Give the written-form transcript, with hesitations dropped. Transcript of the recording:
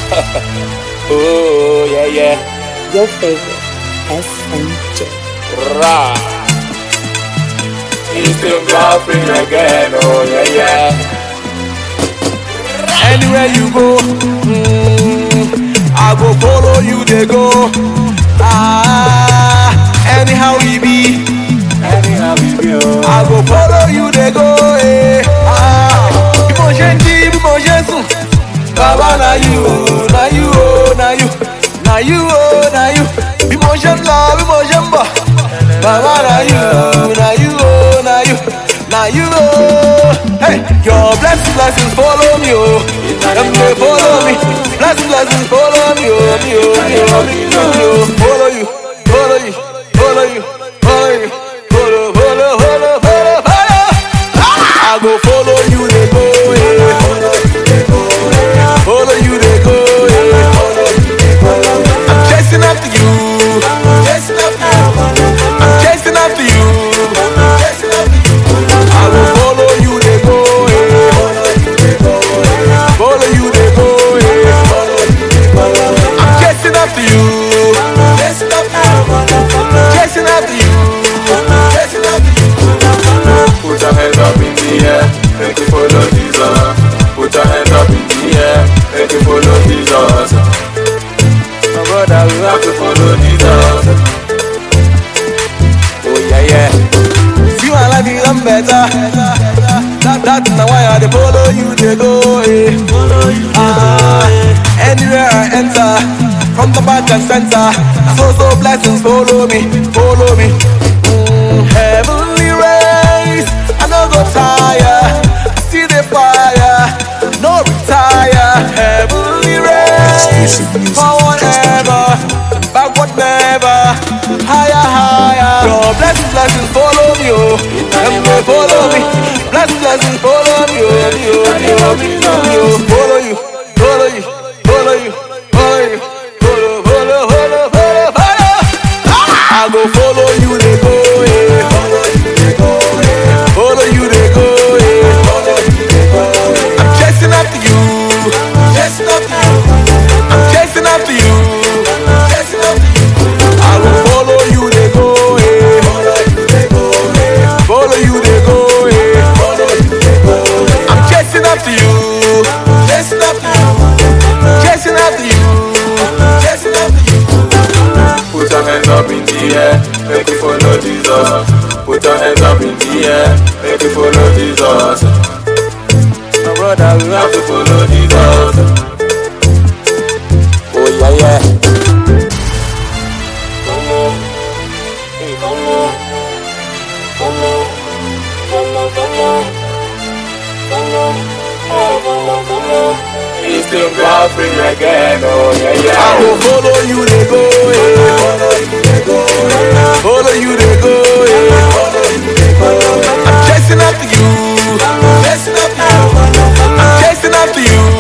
Oh, yeah, yeah. Your favorite, SNJ. Rah. You still laughing again, oh, yeah, yeah. Anywhere you go, I go follow you, they go. Anyhow we be, oh. I go follow you, they go. Baba, na you, na you, oh, na you, na you, oh, na you. Emotion love, emotion ba. Baba, na you, na you, oh, na you, na you, oh. Hey, your blessings follow me, oh. Them they follow me. Blessings follow me, oh, me, oh, me, oh, me, oh. Follow you, follow you, follow you, follow you, follow, follow, follow, follow, follow. I go follow you, they go, yeah. Follow you, they go, yeah. I'm chasing after you. I'm chasing after you. I will follow you, they go, yeah. Follow you, they go, yeah. I'm chasing after you. Chasing after you. Put your hands up in the air, make you follow Jesus. Put your hands up in the air, make you follow Jesus. My brother, we have to follow Jesus. Oh yeah, yeah. Feel my life become better. That's now why I dey follow you, they go, eh. Anywhere I enter, from the back and center, so blessings follow me, follow me. Heavenly rays, I no go tire. See the fire, no retire. Heavenly rays, forward ever, backward never, higher, higher. Your blessings follow me, oh. Them they follow me. Blessings follow me, oh, me, oh, me, oh, me, oh. Follow you, follow you, follow you, follow you, follow, follow, follow, follow, follow. I go follow you, they go, yeah. Follow you, they go, yeah. Follow you, they go, yeah. I'm chasing after you. I'm chasing after you. I will follow you, they go, yeah. Follow you, they go, yeah. I'm chasing after you. Chasing after you. Put your hands up in the air, make you follow Jesus. Put your hands up in the air, make you follow Jesus. My brother, we have to follow Jesus. Oh yeah, yeah. You still laughing again, oh yeah, yeah. I will follow you, they go, yeah. Follow you, they go, yeah. I'm chasing after you. I'm chasing after you.